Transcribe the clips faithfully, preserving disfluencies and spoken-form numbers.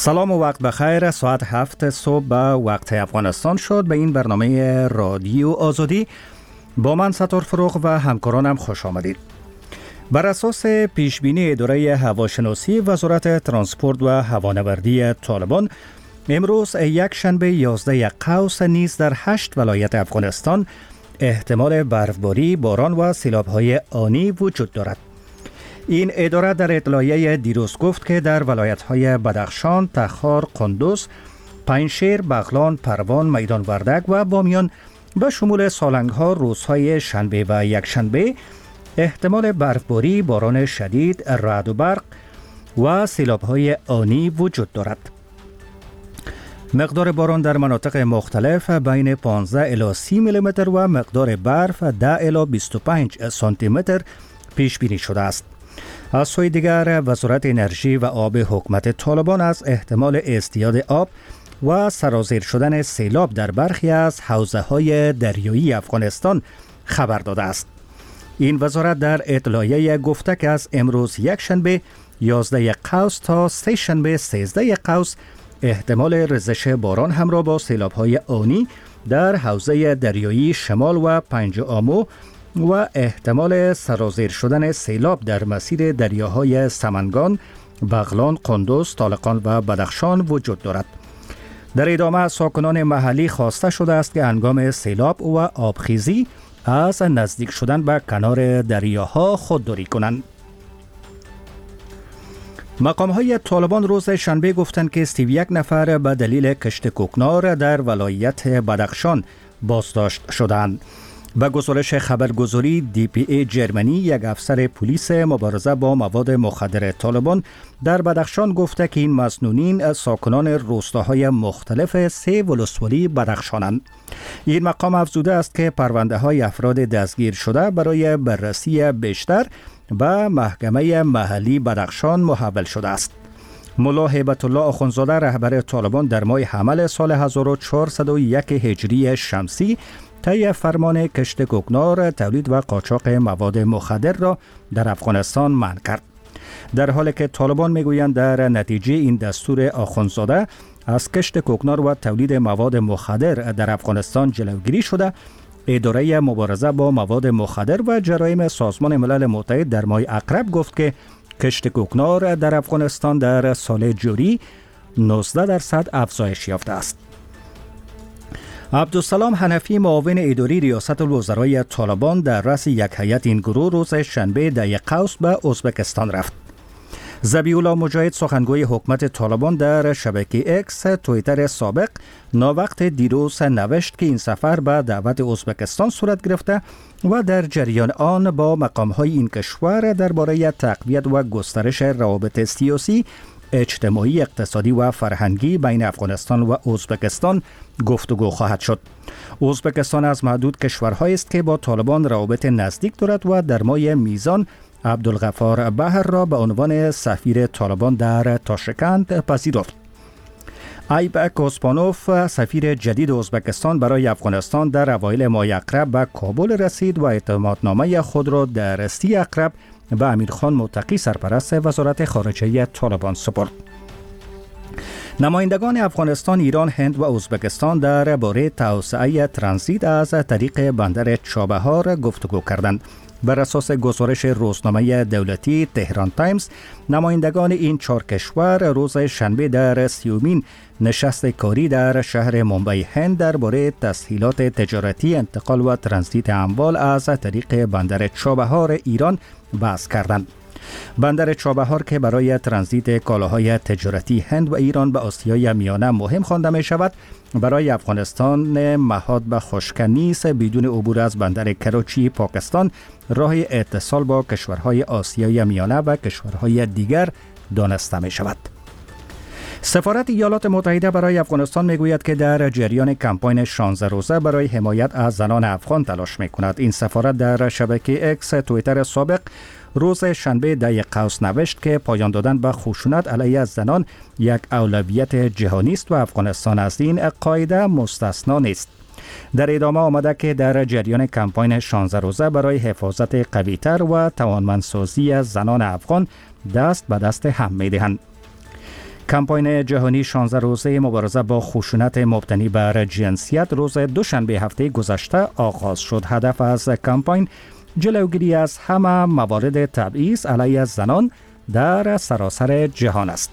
سلام و وقت بخیر. ساعت هفت صبح به وقت افغانستان شد. به این برنامه رادیو آزادی با من ستار فروغ و همکارانم خوش آمدید. بر اساس پیشبینی اداره هواشناسی وزارت ترانسپورت و هوانوردی طالبان، امروز یک شنبه یازده قوس نیز در هشت ولایت افغانستان احتمال برفباری، باران و سیلاب‌های آنی وجود دارد. این اداره در اطلاعیه دیروز گفت که در ولایت‌های بدخشان، تخار، قندوز، پنجشیر، بغلان، پروان، میدان وردک و بامیان به شمول سالنگ‌ها روزهای شنبه و یکشنبه احتمال برفباری، باران شدید، رعد و برق و سیلاب‌های آنی وجود دارد. مقدار باران در مناطق مختلف بین پانزده الی سی میلیمتر و مقدار برف ده الی بیست و پنج سانتی متر پیش بینی شده است. از سوی دیگر، وزارت انرژی و آب حکومت طالبان از احتمال ازدیاد آب و سرازیر شدن سیلاب در برخی از حوزه‌های دریایی افغانستان خبر داده است. این وزارت در اطلاعیه گفته که از امروز یک شنبه یازده قوس تا سه شنبه سیزده قوس احتمال ریزش باران همراه با سیلاب‌های آنی در حوزه دریایی شمال و پنج آمو و احتمال سرازیر شدن سیلاب در مسیر دریاهای سمنگان، بغلان، قندوز، طالقان و بدخشان وجود دارد. در ادامه از ساکنان محلی خواسته شده است که هنگام سیلاب و آبخیزی از نزدیک شدن به کنار دریاها خودداری کنند. مقام‌های طالبان روز شنبه گفتند که سی و یک نفر به دلیل کشت کوکنار در ولایت بدخشان بازداشت شدند. به گزارش خبرگزاری دی پی ای جرمنی، یک افسر پلیس مبارزه با مواد مخدر طالبان در بدخشان گفته که این مسنونین ساکنان روستاهای مختلف سه ولسوالی بدخشانند. این مقام افزوده است که پرونده های افراد دستگیر شده برای بررسی بیشتر به محکمه محلی بدخشان محول شده است. ملا هیبت الله آخوندزاده رهبر طالبان در ماه حمل سال هزار و چهارصد و یک هجری شمسی طی فرمان کشت کوکنار، تولید و قاچاق مواد مخدر را در افغانستان منع کرد. در حالی که طالبان میگویند در نتیجه این دستور آخوندزاده از کشت کوکنار و تولید مواد مخدر در افغانستان جلوگیری شده، اداره مبارزه با مواد مخدر و جرایم سازمان ملل متحد در ماه اقرب گفت که کشت کوکنار در افغانستان در سال جاری نوزده درصد افزایش یافته است. عبدالسلام حنفی، معاون اداری ریاست الوزرای طالبان، در رأس یک هیئت این گروه روز شنبه در قوس به ازبکستان رفت. ذبیح الله مجاهد، سخنگوی حکومت طالبان، در شبکه اکس توییتر سابق ناوقت دیروز نوشت که این سفر به دعوت ازبکستان صورت گرفته و در جریان آن با مقام‌های این کشور درباره تقویت و گسترش روابط سیاسی، اجتماعی، اقتصادی و فرهنگی بین افغانستان و ازبکستان گفتگو خواهد شد. ازبکستان از معدود کشورهایی است که با طالبان روابط نزدیک دارد و در ماه میزان عبدالغفار بحر را به عنوان سفیر طالبان در تاشکند پذیرفت. ایبک اوسپانوف، سفیر جدید ازبکستان برای افغانستان، در اوایل ماه اقرب به کابل رسید و اعتمادنامه خود را در سی اقرب به امیرخان متقی، سرپرست وزارت خارجه طالبان سپرد. نمایندگان افغانستان، ایران، هند و ازبکستان درباره توسعه ترانزیت از طریق بندر چابهار گفتگو کردند. بر اساس گزارش روزنامه دولتی تهران تایمز، نمایندگان این چهار کشور روز شنبه در سیومین نشست کاری در شهر ممبئی هند درباره تسهیلات تجارتی، انتقال و ترانزیت اموال از طریق بندر چابهار ایران بحث کردند. بندر چابهار که برای ترانزیت کالاهای تجارتی هند و ایران به آسیای میانه مهم خوانده می شود، برای افغانستان مهاد به خشک نیست. بدون عبور از بندر کراچی پاکستان راه اتصال با کشورهای آسیای میانه و کشورهای دیگر دانسته می شود. سفارت ایالات متحده برای افغانستان میگوید که در جریان کمپاین شانزده روزه برای حمایت از زنان افغان تلاش می کند. این سفارت در شبکه اکس توییتر سابق روز شنبه در قوس نوشت که پایان دادن به خشونت علیه زنان یک اولویت جهانی است و افغانستان از این قاعده مستثنا نیست. در ادامه آمده که در جریان کمپاین شانزده روزه برای حفاظت قوی‌تر و توانمندسازی زنان افغان دست به دست هم می‌دهند. کمپاین جهانی شانزده روزه مبارزه با خشونت مبتنی بر جنسیت روز دوشنبه هفته گذشته آغاز شد. هدف از کمپاین جلوگیری از همه موارد تبعیض علیه زنان در سراسر جهان است.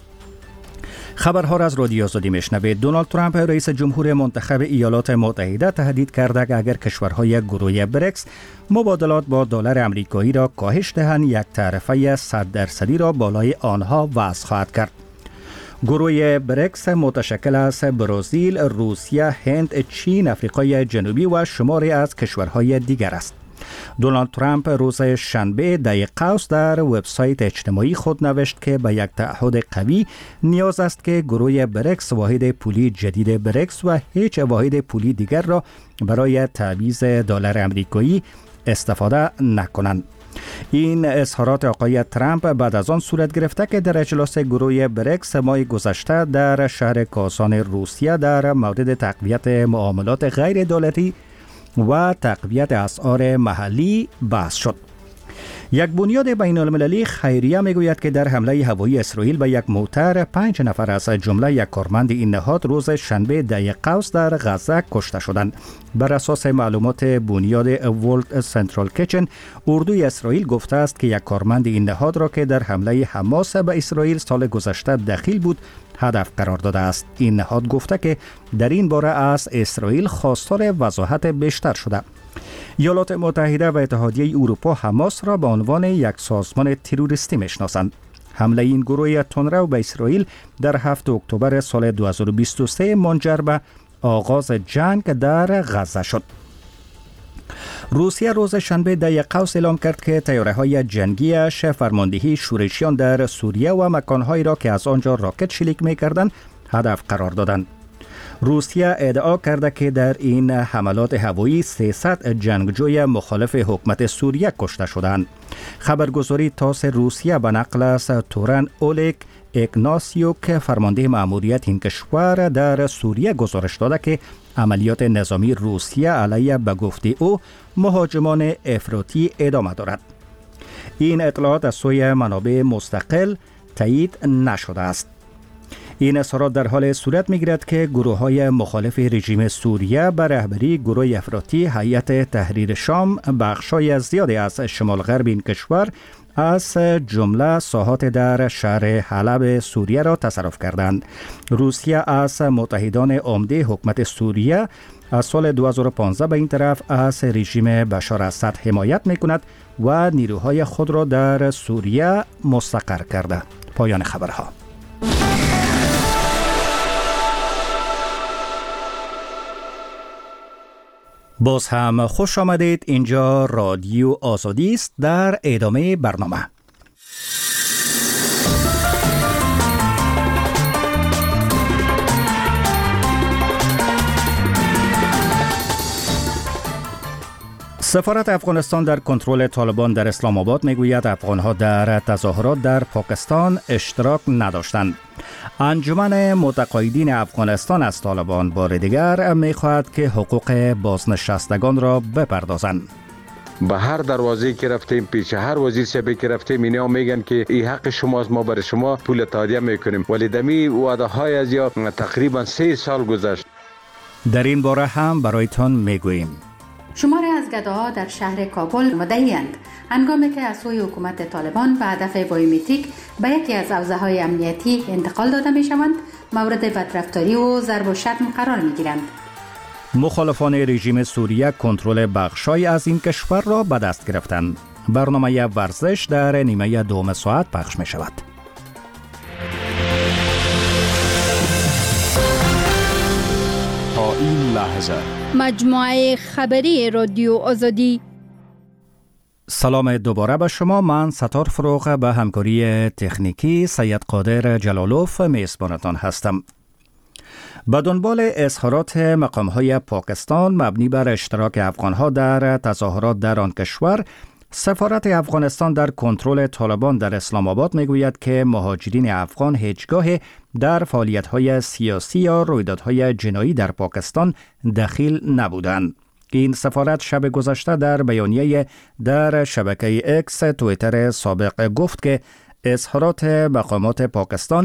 خبرها را از رادیو آزادی میشنوید. دونالد ترامپ رئیس جمهور منتخب ایالات متحده تهدید کرده که اگر کشورهای گروه بریکس مبادلات با دلار آمریکایی را کاهش دهند، یک طرفه صد درصدی را بالای آنها وضع خواهد کرد. گروه بریکس متشکل از برزیل، روسیه، هند، چین، آفریقای جنوبی و شماری از کشورهای دیگر است. دونالد ترامپ روز شنبه در قوس در وبسایت اجتماعی خود نوشت که به یک تعهد قوی نیاز است که گروه بریکس واحد پولی جدید بریکس و هیچ واحد پولی دیگر را برای تعویض دلار آمریکایی استفاده نکنند. این اظهارات آقای ترامپ بعد از آن صورت گرفته که در اجلاس گروه بریکس ماه گذشته در شهر کازان روسیه در مورد تقویت معاملات غیر دولتی و تقویت اسعار محلی بحث شد. یک بنیاد بین المللی خیریه میگوید که در حمله هوایی اسرائیل به یک موتر پنج نفر از جمله یک کارمند این نهاد روز شنبه در قوس در غزه کشته شدند. بر اساس معلومات بنیاد ورلد سنترال کیچن، اردوی اسرائیل گفته است که یک کارمند این نهاد را که در حمله حماس به اسرائیل سال گذشته دخیل بود هدف قرار داده است. این نهاد گفته که در این باره از اسرائیل خواستار وضاحت بیشتر شده. ایالات متحده و اتحادیه اروپا حماس را به عنوان یک سازمان تروریستی میشناسند. حمله این گروه تندرو به اسرائیل در هفتم اکتبر سال دو هزار و بیست و سه منجر به آغاز جنگ در غزه شد. روسیه روز شنبه در قوس اعلام کرد که طیاره‌های جنگیش فرماندهی شورشیان در سوریه و مکانهایی را که از آنجا راکت شلیک می‌کردند هدف قرار دادند. روسیه ادعا کرده که در این حملات هوایی سیصد جنگجوی مخالف حکومت سوریه کشته شدند. خبرگزاری تاس روسیه به نقل از تورن اولیک اگناسیوک فرمانده مأموریت این کشور در سوریه گزارش داده که عملیات نظامی روسیه علیه به گفته او مهاجمان افراطی ادامه دارد. این اطلاعات از سوی منابع مستقل تایید نشده است. این اظهارات در حال صورت می‌گیرد که گروه‌های مخالف رژیم سوریه به رهبری گروه افراطی هیئت تحریر شام بخشای زیادی از شمال غرب این کشور از جمله ساحات در شهر حلب سوریه را تصرف کردند. روسیه از متحدان عمده حکومت سوریه از سال دو هزار و پانزده به این طرف از رژیم بشار اسد حمایت می‌کند و نیروهای خود را در سوریه مستقر کرده. پایان خبرها. باز هم خوش آمدید. اینجا رادیو آزادی است. در ادامه برنامه سفارت افغانستان در کنترل طالبان در اسلام آباد میگوید افغانها در تظاهرات در پاکستان اشتراک نداشتند. انجمن متقاعدین افغانستان از طالبان بار دیگر میخواهد که حقوق بازنشستگان را بپردازند. به هر دروازه که رفتیم، پیش هر وزیر شبه که رفتیم، اینا میگن که این حق شماست، ما برای شما پول تادیه میکنیم، ولی دمی وعده های از یا تقریبا سه سال گذشت. در این باره هم برایتان میگوییم. شماری از گداها در شهر کابل مدعی‌اند هنگامی که از سوی حکومت طالبان به هدف بایومتریک به یکی از حوزه‌های امنیتی انتقال داده می‌شوند، مورد بدرفتاری و ضرب و شتم قرار می‌گیرند. مخالفان رژیم سوریه کنترل بخشای از این کشور را به دست گرفتند. برنامه ورزش در نیمه دوم ساعت پخش می‌شود. تا این لحظه مجموعه خبری رادیو آزادی. سلام دوباره به شما. من ستار فروغ به همکاری تکنیکی سید قادر جلالوف میزبانتان هستم. به دنبال اظهارات مقام‌های پاکستان مبنی بر اشتراک افغان‌ها در تظاهرات در آن کشور، سفارت افغانستان در کنترل طالبان در اسلام آباد میگوید که مهاجرین افغان هیچگاه در فعالیت‌های سیاسی یا رویدادهای جنایی در پاکستان دخیل نبودند. این سفارت شب گذشته در بیانیه در شبکه اکس توییتر سابق گفت که اظهارات مقامات پاکستان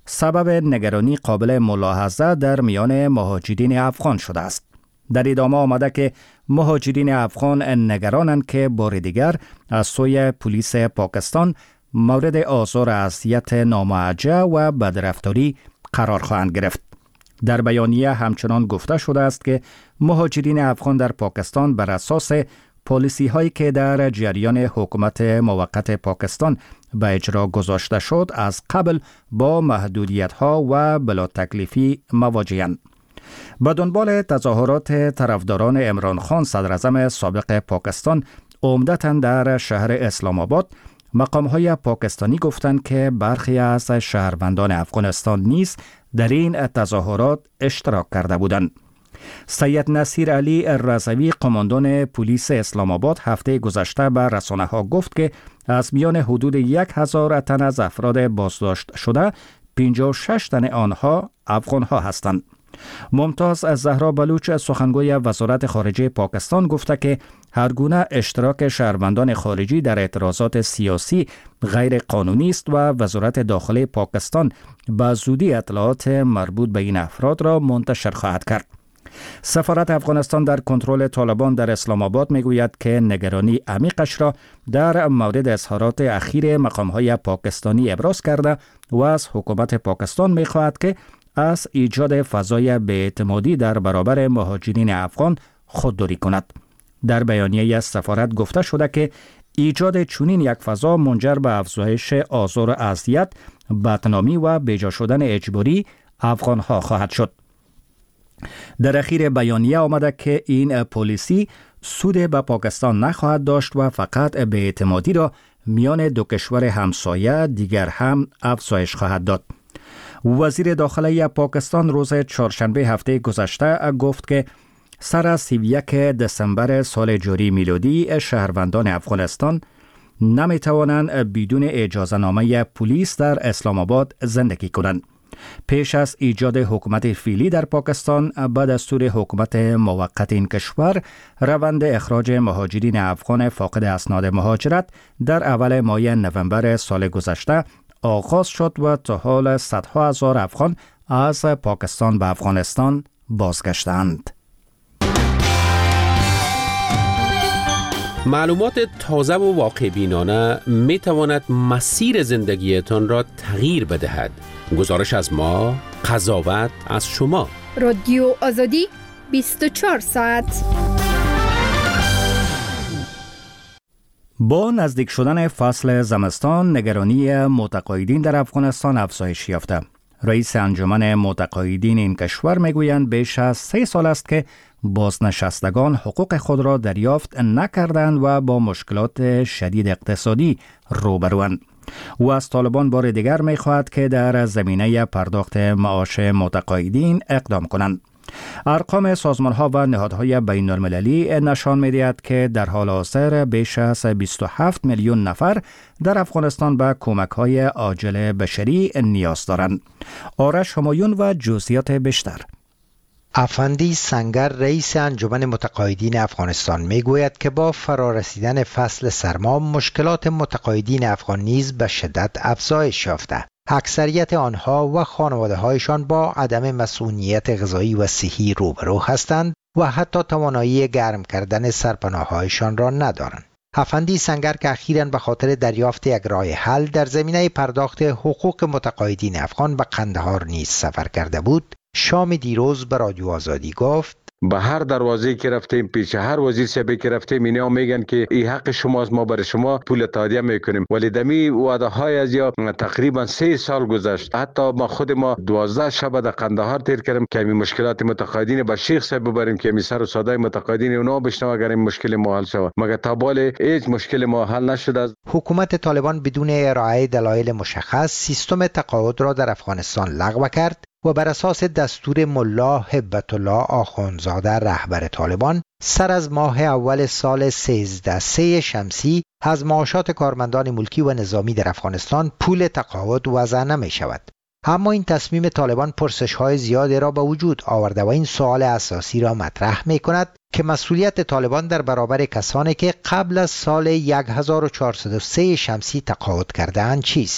سبب نگرانی قابل ملاحظه در میان مهاجرین افغان شده است. در ادامه آمده که مهاجرین افغان نگرانند که بار دیگر از سوی پلیس پاکستان مورد آزار اذیت ناموجه و بدرفتاری قرار خواهند گرفت. در بیانیه همچنان گفته شده است که مهاجرین افغان در پاکستان بر اساس پالیسی هایی که در جریان حکومت موقت پاکستان به اجرا گذاشته شد از قبل با محدودیت ها و بلا تکلیفی مواجهند. به دنبال تظاهرات طرفداران عمران خان صدر اعظم سابق پاکستان عمدتاً در شهر اسلام آباد، مقام های پاکستانی گفتند که برخی از شهروندان افغانستان نیز در این تظاهرات اشتراک کرده بودند. سید نصیر علی رضوی قماندان پلیس اسلام آباد هفته گذشته به رسانه ها گفت که از میان حدود یک هزار تن از افراد بازداشت شده پنجاه و شش تن آنها افغان ها هستند. ممتاز از زهرا بلوچ سخنگوی وزارت خارجه پاکستان گفته که هر گونه اشتراک شهروندان خارجی در اعتراضات سیاسی غیر قانونی است و وزارت داخله پاکستان به زودی اطلاعات مربوط به این افراد را منتشر خواهد کرد. سفارت افغانستان در کنترل طالبان در اسلام آباد میگوید که نگرانی عمیقش را در مورد اظهارات اخیر مقام‌های پاکستانی ابراز کرده و از حکومت پاکستان میخواهد که از ایجاد فضای بی‌اعتمادی در برابر مهاجرین افغان خودداری کند. در بیانیه از سفارت گفته شده که ایجاد چنین یک فضا منجر به افزایش آزار و اذیت، بدنامی و بیجا شدن اجباری افغان‌ها خواهد شد. در اخیر بیانیه آمده که این پالیسی سود به پاکستان نخواهد داشت و فقط بی‌اعتمادی را میان دو کشور همسایه دیگر هم افزایش خواهد داد. وزیر داخله پاکستان روز چهارشنبه هفته گذشته گفت که سر از سی و یک دسامبر سال جاری میلادی شهروندان افغانستان نمی توانند بدون اجازه نامه پلیس در اسلام آباد زندگی کنند. پیش از ایجاد حکومت فعلی در پاکستان به دستور حکومت موقت این کشور، روند اخراج مهاجرین افغان فاقد اسناد مهاجرت در اول ماه نوامبر سال گذشته آغاز شد و تا حال صدها هزار افغان از پاکستان به افغانستان بازگشتند. معلومات تازه و واقع بینانه می تواند مسیر زندگیتان را تغییر بدهد. گزارش از ما، قضاوت از شما. رادیو آزادی بیست و چهار ساعت. با نزدیک شدن فصل زمستان، نگرانی متقاعدین در افغانستان افزایش یافته. رئیس انجمن متقاعدین این کشور میگویند بیش از سه سال است که بازنشستگان حقوق خود را دریافت نکردند و با مشکلات شدید اقتصادی روبروند. او از طالبان بار دیگر میخواهد که در زمینه پرداخت معاش متقاعدین اقدام کنند. ارقام سازمان‌ها و نهادهای بین‌المللی نشان می‌دهد که در حال حاضر بیش از بیست و هفت میلیون نفر در افغانستان به کمک‌های عاجل بشری نیاز دارند. آرش همایون و جزئیات بیشتر. افندی سنگر رئیس انجمن متقاعدین افغانستان میگوید که با فرارسیدن فصل سرما مشکلات متقاعدین افغان نیز به شدت افزایش یافته. اکثریت آنها و خانواده‌هایشان با عدم مسئولیت غذایی و صحی روبرو هستند و حتی توانایی گرم کردن سرپناه‌هایشان را ندارند. افندی سنگر که اخیراً به خاطر دریافت یک راه حل در زمینه پرداخت حقوق متقاعدین افغان به قندهار نیز سفر کرده بود، شام دیروز به رادیو آزادی گفت: به هر دروازه که رفتیم، پیش هر وزیر صاحب که رفتیم، اینا میگن که این حق شماست، ما برای شما پول تادیه میکنیم. ولی دمی وعده های از یا تقریبا سه سال گذشت. حتی ما خود ما دوازده شب در قندهار تیر کردیم که این مشکلات متقاعدین به شیخ صاحب ببریم که می سر و صدای متقاعدین اونا بشنوه اگر این مشکل ما حل شود. مگر تا بالا هیچ مشکل ما حل نشده. حکومت طالبان بدون ارائه دلایل مشخص سیستم تقاعد را در افغانستان لغو کرد و بر اساس دستور ملا هبت الله آخوندزاده رهبر طالبان سر از ماه اول سال سیزده سه شمسی از معاشات کارمندان ملکی و نظامی در افغانستان پول تقاعد وضع نمی شود. اما این تصمیم طالبان پرسش های زیادی را به وجود آورده و این سوال اساسی را مطرح می کند که مسئولیت طالبان در برابر کسانی که قبل از سال هزار و چهارصد و سه شمسی تقاعد کرده اند چیست؟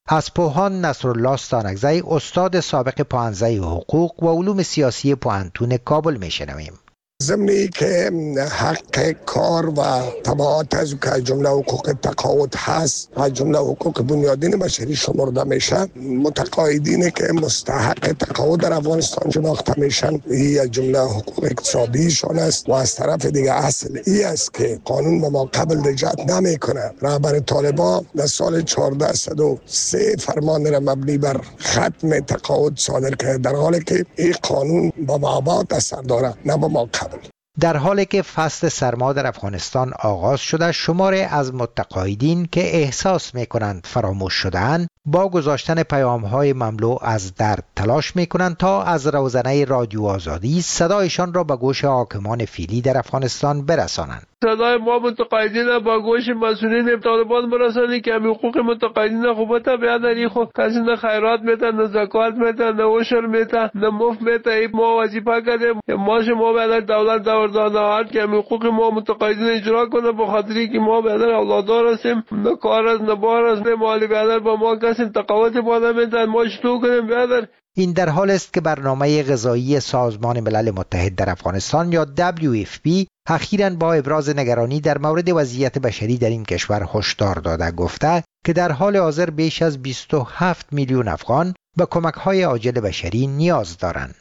از پوهان نصرالله ستانکزی، استاد سابق پوهنځی حقوق و علوم سیاسی پوهنتون کابل میشنویم. ضمنی که حق کار و تبعات از که جمله حقوق تقاعد هست و جمله حقوق بنیادین بشری شمرده میشه، متقاعدینی که مستحق تقاعد در افغانستان شناخته میشن، این جمله حقوق اقتصادیشان است. و از طرف دیگه اصل ای است که قانون به ما قبل رجعت نمیکنه. رهبر طالبان در سال چهارده صد و سه فرمان را مبنی بر ختم تقاعد صادر کرد، در حالی که این قانون با مابعد اثر داره، نه با ما قبل. در حالی که فصل سرما در افغانستان آغاز شده، شماری از متقاعدین که احساس میکنند فراموش شده‌اند با گذاشتن پیام‌های مملو از درد تلاش میکنند تا از روزنه رادیو آزادی صدایشان را به گوش حاکمان فعلی در افغانستان برسانند. صدای ما متقاعدین با گوش مسئولین طالبان برسانی که حقوق متقاعدین خوبت بیادری خود کسی نه خیرات میتن، نه زکات میتن، نه عشر میتن، نه مفت میتن. ما وظیفه کردیم ما شما بیادر دولت دوردانه هات که حقوق ما متقاعدین اجرا کنه، به خاطری که ما بیادر اولادار هستیم، نه کار از نه بار از نه مالی بیادر با ما کسی تقاعد بالا میتن. ما شتو کنیم بیادر. این در حال است که برنامه غذایی سازمان ملل متحد در افغانستان یا دبلیو اف پی اخیراً با ابراز نگرانی در مورد وضعیت بشری در این کشور هشدار داده گفته که در حال حاضر بیش از بیست و هفت میلیون افغان به کمک‌های عاجل بشری نیاز دارند.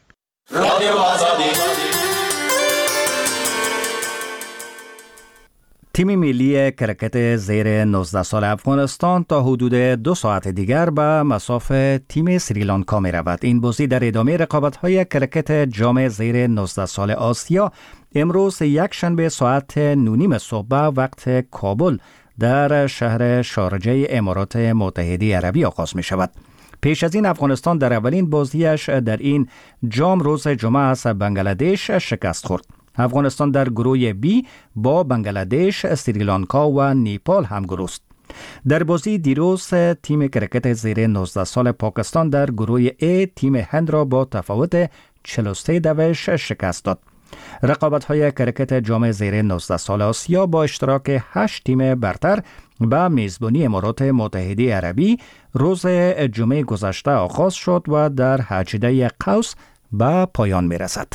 تیم ملی کرکت زیر نوزده سال افغانستان تا حدود دو ساعت دیگر به مصاف تیم سریلانکا می رود. این بازی در ادامه رقابت‌های کرکت جام زیر نوزده سال آسیا امروز یک شنبه ساعت نونیم صبح وقت کابل در شهر شارجه امارات متحده عربی آغاز می شود. پیش از این افغانستان در اولین بازیش در این جام روز جمعه از بنگلادش شکست خورد. افغانستان در گروه بی با بنگلادش، سریلانکا و نیپال همگروه است. در بازی دیروز تیم کرکت زیر نوزده سال پاکستان در گروه ای تیم هند را با تفاوت چهل و سه دوش شکست داد. رقابت‌های کرکت جام زیر نوزده سال آسیا با اشتراک هشت تیم برتر به میزبانی امارات متحده عربی روز جمعه گذشته آغاز شد و در هجده قوس به پایان می‌رسد.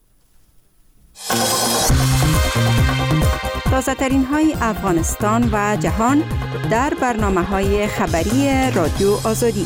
تازه ترین های افغانستان و جهان در برنامه های خبری رادیو آزادی.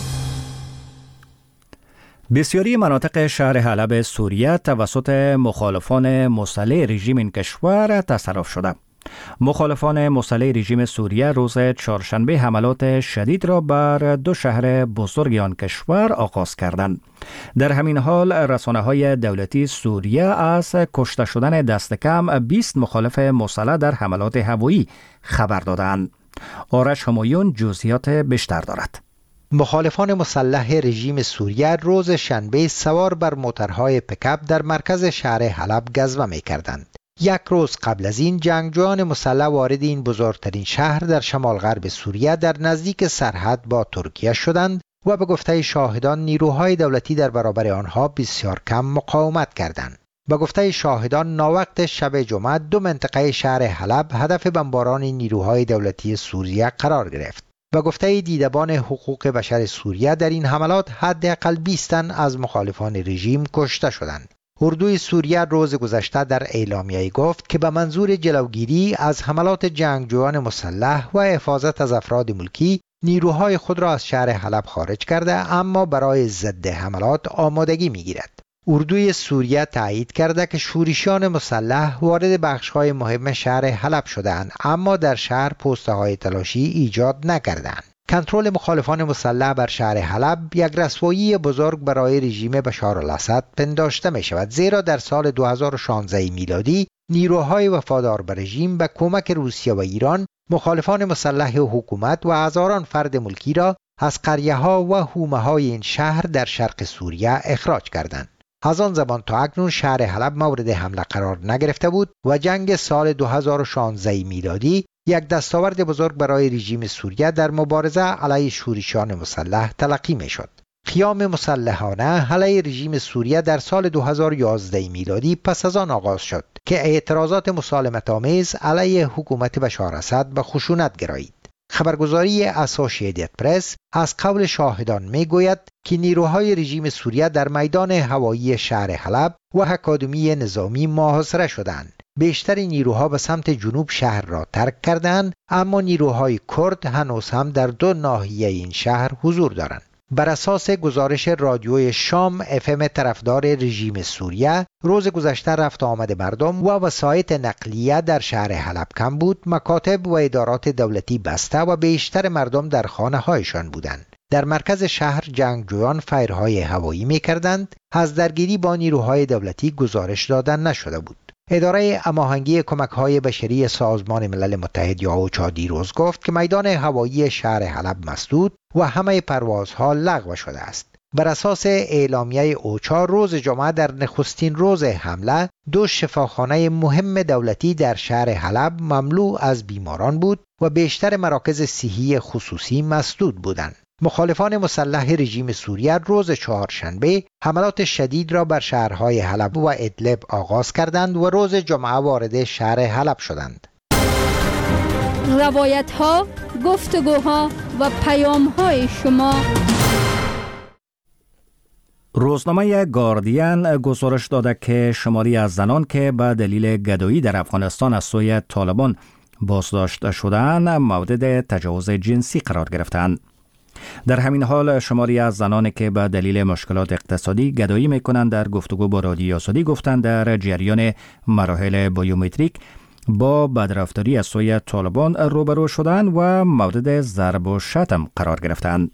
بسیاری مناطق شهر حلب سوریه توسط مخالفان مسلح رژیم این کشور تصرف شده. مخالفان مسلح رژیم سوریه روز چهارشنبه حملات شدید را بر دو شهر بزرگ آن کشور آغاز کردند. در همین حال رسانه‌های دولتی سوریه از کشته شدن دست کم بیست مخالف مسلح در حملات هوایی خبر دادند. آرش همایون جزئیات بیشتر دارد. مخالفان مسلح رژیم سوریه روز شنبه سوار بر موترهای پیکاپ در مرکز شهر حلب گزوه می‌کردند. یک روز قبل از این جنگجویان مسلح وارد این بزرگترین شهر در شمال غرب سوریه در نزدیک سرحد با ترکیه شدند و به گفته شاهدان نیروهای دولتی در برابر آنها بسیار کم مقاومت کردند. به گفته شاهدان ناوقت شب جمعه دو منطقه شهر حلب هدف بمباران نیروهای دولتی سوریه قرار گرفت. به گفته دیدبان حقوق بشر سوریه در این حملات حداقل بیست تن از مخالفان رژیم کشته شدند. اردوی سوریه روز گذشته در اعلامیه گفت که به منظور جلوگیری از حملات جنگجویان مسلح و حفاظت از افراد ملکی نیروهای خود را از شهر حلب خارج کرده، اما برای ضد حملات آمادگی می‌گیرد. اردوی سوریه تایید کرده که شورشیان مسلح وارد بخش‌های مهم شهر حلب شدند، اما در شهر پست‌های تلاشی ایجاد نکردند. کنترل مخالفان مسلح بر شهر حلب یک رسوایی بزرگ برای رژیم بشار الاسد پنداشته می شود، زیرا در سال دو هزار و شانزده میلادی نیروهای وفادار به رژیم به کمک روسیه و ایران مخالفان مسلح حکومت و هزاران فرد ملکی را از قریه ها و حومه های این شهر در شرق سوریه اخراج کردند. از آن زمان تا اکنون شهر حلب مورد حمله قرار نگرفته بود و جنگ سال دو هزار و شانزده میلادی یک دستاورد بزرگ برای رژیم سوریه در مبارزه علیه شورشیان مسلح تلقی می شد. قیام مسلحانه علیه رژیم سوریه در سال دو هزار و یازده میلادی پس از آن آغاز شد که اعتراضات مسالمت آمیز علیه حکومت بشار اسد به خشونت گرایید. خبرگزاری اسوسییتد پرس از قول شاهدان میگوید که نیروهای رژیم سوریه در میدان هوایی شهر حلب و اکادمی نظامی محاصره شدند. بیشتر نیروها به سمت جنوب شهر را ترک کردند، اما نیروهای کرد هنوز هم در دو ناحیه این شهر حضور دارند. بر اساس گزارش رادیوی شام اف ام طرفدار رژیم سوریه، روز گذشته رفت آمد مردم و وسایط نقلیه در شهر حلب کم بود، مکاتب و ادارات دولتی بسته و بیشتر مردم در خانه هایشان بودند. در مرکز شهر جنگجویان فایرهای هوایی می کردند. از درگیری با نیروهای دولتی گزارش دادن نشده بود. اداره هماهنگی کمک‌های بشری سازمان ملل متحد یا اوچا دیروز گفت که میدان هوایی شهر حلب مسدود و همه پروازها لغو شده است. بر اساس اعلامیه اوچا، روز جمعه در نخستین روز حمله دو شفاخانه مهم دولتی در شهر حلب مملو از بیماران بود و بیشتر مراکز صحی خصوصی مسدود بودند. مخالفان مسلح رژیم سوریه روز چهارشنبه حملات شدید را بر شهرهای حلب و ادلب آغاز کردند و روز جمعه وارد شهر حلب شدند. روایت ها، گفتگوها و پیام های شما. روزنامه گاردین گزارش داده که شماری از زنان که به دلیل گدایی در افغانستان از سوی طالبان بازداشت شدند مورد تجاوز جنسی قرار گرفتند. در همین حال شماری از زنانی که به دلیل مشکلات اقتصادی گدایی میکنند در گفتگو با رادیو آزادی گفتند در جریان مراحل بیومتریک با بدرفتاری از سوی طالبان روبرو شدند و مورد ضرب و شتم قرار گرفتند.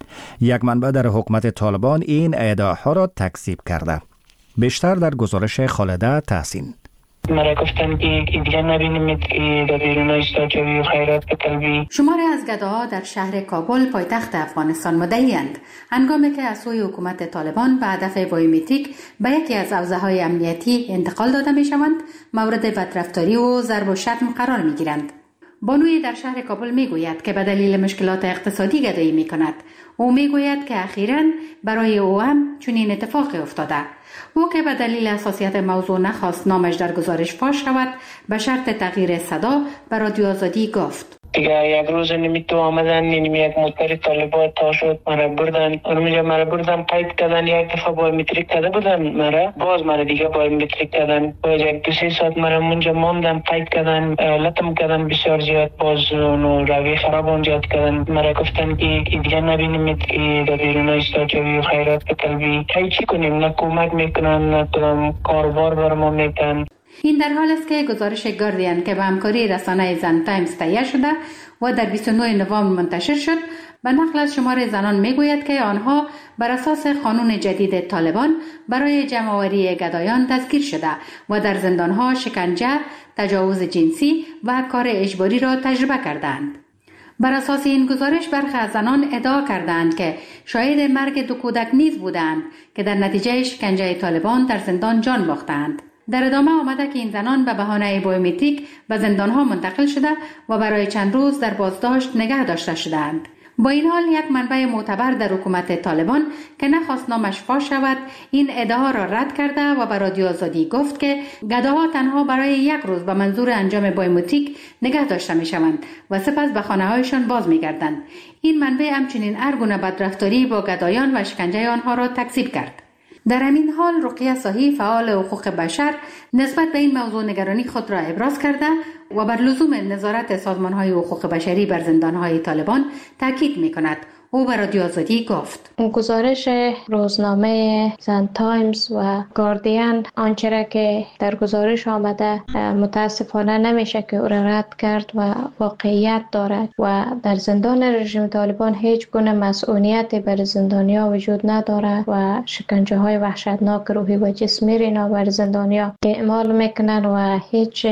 یک منبع در حکومت طالبان این ادعاها را تکذیب کرده. بیشتر در گزارش خالده تحسین. مرا گفتن که دیگه نبینیمید که در بیرون استاجوی و خیرات قلبی. شماری از گداها در شهر کابل پایتخت افغانستان مدعی‌اند هنگامی که از سوی حکومت طالبان به هدف بیومتریک به یکی از حوزه‌های امنیتی انتقال داده می‌شوند، مورد بدرفتاری و ضرب و شتم قرار می‌گیرند. بانوی در شهر کابل میگوید که به دلیل مشکلات اقتصادی گدایی می‌کند. او میگوید که اخیراً برای او هم چنین اتفاقی افتاده. او که به دلیل حساسیت موضوع نخواست نامش در گزارش فاش شود، به شرط تغییر صدا به رادیو آزادی گفت: دیگه یک روز نمیتو آمدن، نمی یک موتر طالبات تا شد مرا بردن، اونجا مرا بردن قید کردن، یک دفعه بایومتریک کرده بودن مرا، باز مرا دیگه بایومتریک کردن، باز یک دو سه ساعت مرا اونجا ماندن، قید کردن، لطم کردن بسیار زیاد، باز اونو روی خراب اونجا کردن. مرا گفتن که دیگه نبینیمید که در بیرون استاجوی و خیرات قلبی هی چی کنیم، نه کمک میکنن نه کاروبار بر ما میکنن. این در حال است که گزارش گاردین که به همکاری رسانه زن تایمز تهیه شده و در بیست و نه نوامبر منتشر شد، به نقل از شمار زنان میگوید که آنها بر اساس قانون جدید طالبان برای جمع‌آوری گدایان دستگیر شده و در زندانها شکنجه، تجاوز جنسی و کار اجباری را تجربه کردند. بر اساس این گزارش برخی از زنان ادعا کردند که شاهد مرگ دو کودک نیز بودند که در نتیجه شکنجه طالبان در زندان جان باختند. در ادامه آمده که این زنان به بهانه بیومتریک به زندانها منتقل شده و برای چند روز در بازداشت نگه داشته شدند. با این حال یک منبع معتبر در حکومت طالبان که نخواست نامش فاش شود این ادعا را رد کرده و به رادیو آزادی گفت که گداها تنها برای یک روز به منظور انجام بیومتریک نگه داشته می شوند و سپس به خانه هایشان باز می گردند. این منبع همچنین هر گونه بدرفتاری با گدایان و شکنجه آنها را تکذیب کرد. در همین حال رقیه صاحی فعال حقوق بشر نسبت به این موضوع نگرانی خود را ابراز کرده و بر لزوم نظارت سازمان‌های حقوق بشری بر زندان‌های طالبان تاکید می‌کند. او به رادیو آزادی گفت: گزارش روزنامه زن تایمز و گاردین آنچه را که در گزارش آمده متاسفانه نمیشه که او را رد کرد و واقعیت دارد و در زندان رژیم طالبان هیچ گونه مسئولیت بر زندانیا وجود ندارد و شکنجه های وحشتناک روحی و جسمی را بر زندانیا اعمال میکنند و هیچ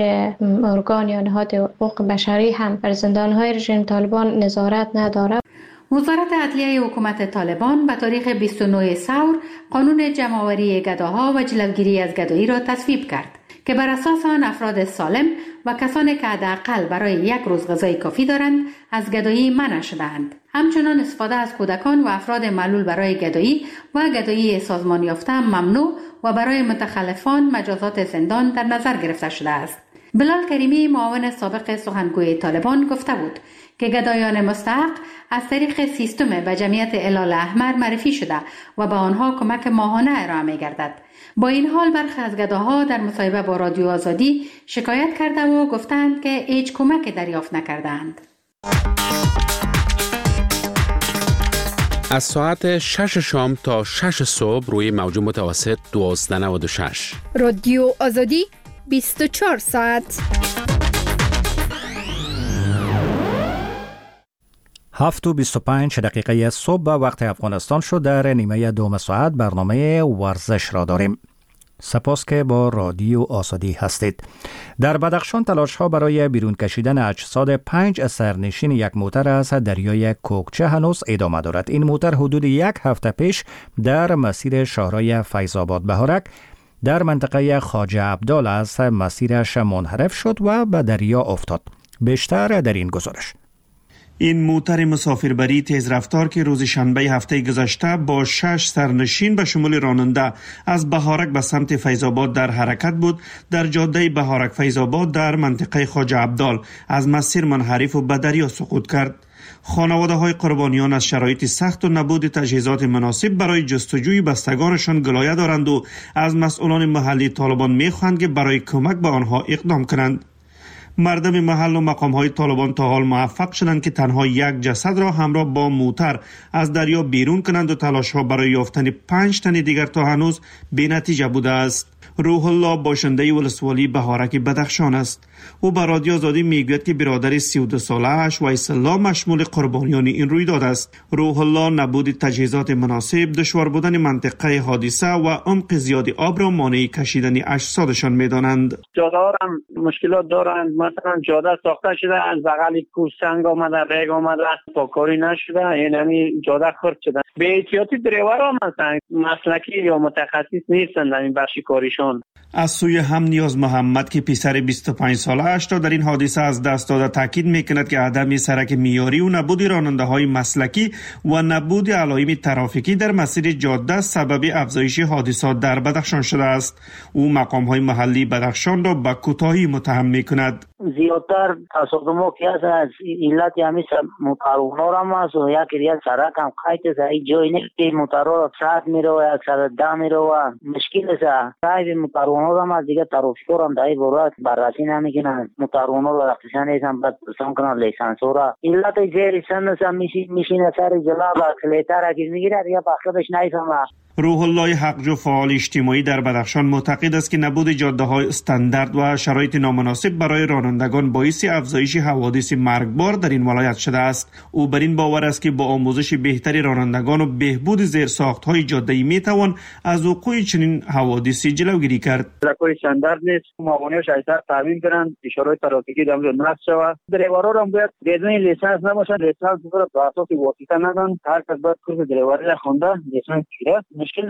ارگان یا نهاد حقوق بشری هم بر زندان های رژیم طالبان نظارت ندارد. وزارت عدلیه حکومت طالبان به تاریخ بیست و نه ثور قانون جمع‌آوری گداها و جلوگیری از گدایی را تصویب کرد که بر اساس آن افراد سالم و کسانی که حداقل برای یک روز غذای کافی دارند از گدایی منع شده‌اند. همچنان استفاده از کودکان و افراد معلول برای گدایی و گدایی سازمان یافته ممنوع و برای متخلفان مجازات زندان در نظر گرفته شده است. بلال کریمی معاون سابق سخنگوی طالبان گفته بود که گدایان مستحق از طریق سیستم به جمعیت هلال احمر معرفی شده و به آنها کمک ماهانه ارائه می گردد. با این حال برخی از گداها در مصاحبه با رادیو آزادی شکایت کرده و گفتند که هیچ کمک دریافت نکردند. از ساعت شش شام تا شش صبح روی موج متوسط دوازده نود و شش. رادیو آزادی بیست و چهار ساعت. هفت و بیست و پنج دقیقه صبح به وقت افغانستان شد. در نیمه دوم ساعت برنامه ورزش را داریم. سپاس که با رادیو آزادی هستید. در بدخشان تلاش ها برای بیرون کشیدن اجساد پنج سرنشین یک موتر از دریای کوکچه هنوز ادامه دارد. این موتر حدود یک هفته پیش در مسیر شهرهای فیض‌آباد بهارک در منطقه خواجه عبدال از مسیرش منحرف شد و به دریا افتاد. بیشتر در این گزارش. این موتر مسافربری تیز رفتار که روز شنبه هفته گذشته با شش سرنشین به شمول راننده از بهارک به سمت فیض‌آباد در حرکت بود، در جاده بهارک فیض‌آباد در منطقه خواجه عبدال از مسیر منحرف و به دریا سقوط کرد. خانواده های قربانیان از شرایط سخت و نبود تجهیزات مناسب برای جستجوی بستگانشان گلایه دارند و از مسئولان محلی طالبان می‌خواهند که برای کمک به آنها اقدام کنند. مردم محل و مقام‌های طالبان تا حال موفق شدند که تنها یک جسد را همراه با موتر از دریا بیرون کنند و تلاش‌ها برای یافتن پنج تن دیگر تا هنوز بی‌نتیجه بوده است. روح الله باشنده ولسوالی بهارک بدخشان است. او به رادیو آزادی میگوید که برادر سی و دو ساله اش ویس الله مشمول قربانیان این رویداد است. روح الله نبود تجهیزات مناسب، دشوار بودن منطقه حادثه و عمق زیاد آب را مانع کشیدن اجسادشان می‌دانند. جاده ها هم مشکلات دارند. مثلا جاده ساخته شده، از بغل کوه سنگ آمده، ریگ آمده، پاکاری نشده، یعنی جاده خرد شده. به احتیاطی دریور هم هستند، مسلکی یا متخصص نیستند در این بخش کاریشان. از سوی هم نیاز محمد که پسر بیست و پنج ساله اش را در این حادثه از دست داده تاکید میکند که عدم سرک معیاری و نبود راننده های مسلکی و نبود علائم ترافیکی در مسیر جاده سبب افزایش حادثات در بدخشان شده است. او مقام های محلی بدخشان را به کوتاهی متهم میکند. زیادتر تصادمات که از علت همین موترها را هست و یک ریال سرک هم خیلی است. این جایی نیست که موترها را ساعت میره و یک ساعت ده میره و مشکل است. خیلی موترها را هم دیگه ترافیک‌ها هم دایی برای بررسی نمیکنن. موترها را وقتی نیستن بعد پرسان کنن لیسانس را. علت زیر سن است میشینه سر جلاب اکسلراتور اگه میگیره یا بخشش نیفهمه. روح الله حقجو فعال اجتماعی در بدخشان معتقد است که نبود جاده‌های استاندارد و شرایط نامناسب برای رانندگان باعث افزایش حوادث مرگبار در این ولایت شده است. او بر این باور است که با آموزش بهتری رانندگان و بهبود زیرساخت‌های جاده‌ای میتوان از وقوع چنین حوادثی جلوگیری کرد. رکوی استاندارد نیست، موانع شایسته تامین کنند، اشارات ترافیکی در مورد نقض شود. دریورها هم باید بدون لیسانس نباشند، لیسانس را به اساس واسطه ندن. هر کس باید کورس دریوری را خونده، لیسانس گیره.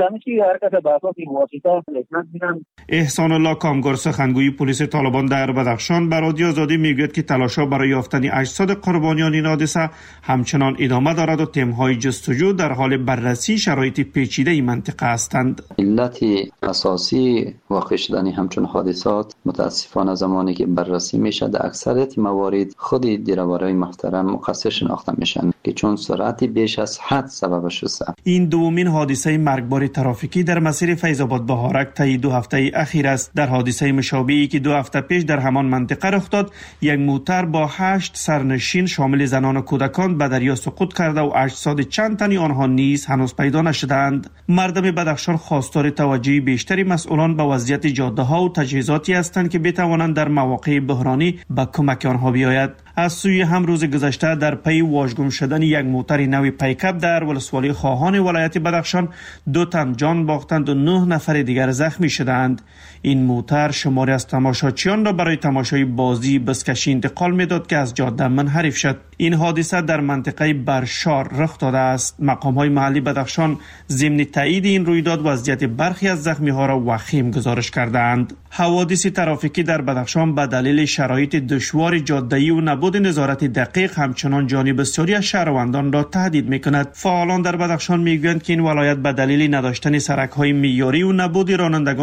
احسان الله کامگار سخنگوی پلیس طالبان در بدخشان بر رادیو آزادی میگوید که تلاش‌ها برای یافتن اجساد قربانیان این حادثه همچنان ادامه دارد و تیم‌های جستجو در حال بررسی شرایط پیچیده این منطقه هستند. علت اساسی واقع شدن همچون حادثات متاسفانه زمانی که بررسی میشه در اکثریت موارد خود دریورای محترم مقصر شناخته میشن که چون سرعت بیش از حد سببش است. این دومین حادثه مرگبار ترافیکی در مسیر فیض‌آباد بهارک طی دو هفته اخیر است. در حادثه مشابهی که دو هفته پیش در همان منطقه رخ داد، یک موتر با هشت سرنشین شامل زنان و کودکان به دریا سقوط کرده و اجساد چند تنی آنها نیز هنوز پیدا نشده‌اند. مردم بدخشان خواستار توجه بیشتری مسئولان به وضعیت جاده‌ها و تجهیزاتی هستند که بتوانند در مواقع بحرانی به کمک آنها بیاید. از سوی هم روز گذشته در پی واژگون شدن یک موتر نوی پیکاپ در ولسوالی خواهان ولایت بدخشان دو تن جان باختند و نه نفر دیگر زخمی شدند. این موتر شماری از تماشاچیان را برای تماشای بازی بزکشی انتقال میداد که از جاده منحرف شد. این حادثه در منطقه برشار رخ داده است. مقام‌های محلی بدخشان ضمن تایید این رویداد وضعیت برخی از زخمی‌ها را وخیم گزارش کردند. حوادث ترافیکی در بدخشان به دلیل شرایط دشوار جاده‌ای و نبود نظارت دقیق همچنان جان بسیاری از شهروندان را تهدید می‌کند. فعالان در بدخشان می‌گویند که این ولایت به دلیل نداشتن سرک‌های معیاری و نبود رانندگان